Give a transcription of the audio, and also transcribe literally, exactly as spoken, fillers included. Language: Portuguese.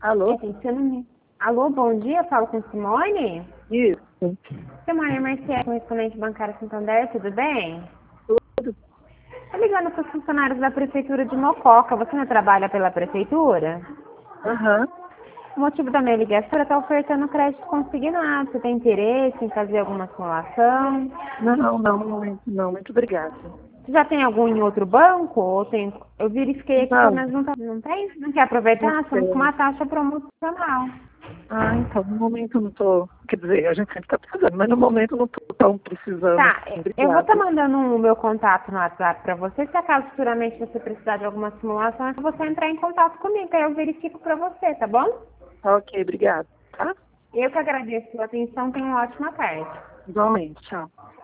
Alô? É, tem que ser no meio. Alô, bom dia, falo com Simone? Isso. Simone Mercier, correspondente bancário Santander, tudo bem? Tudo. Tô ligando para os funcionários da Prefeitura de Mococa. Você não trabalha pela Prefeitura? Aham. O motivo da minha ligação é estar ofertando crédito consignado. Você tem interesse em fazer alguma simulação? Não, não, não, no momento não. Muito obrigada. Você já tem algum em outro banco? Ou tem... Eu verifiquei aqui, pelo Não, menos não, tá... não tem? Não quer não aproveitar? Estamos com sei. uma taxa promocional. Ah, então, no momento eu não tô. Quer dizer, a gente sempre tá precisando, mas no momento eu não tô tão precisando. Tá, Assim. eu vou estar Obrigada. mandando o meu contato no WhatsApp para você. Se acaso futuramente você precisar de alguma simulação, é só você entrar em contato comigo, aí eu verifico para você, tá bom? Ok, obrigada. Tá? Eu que agradeço a sua atenção. Tenha uma ótima tarde. Igualmente. Tchau.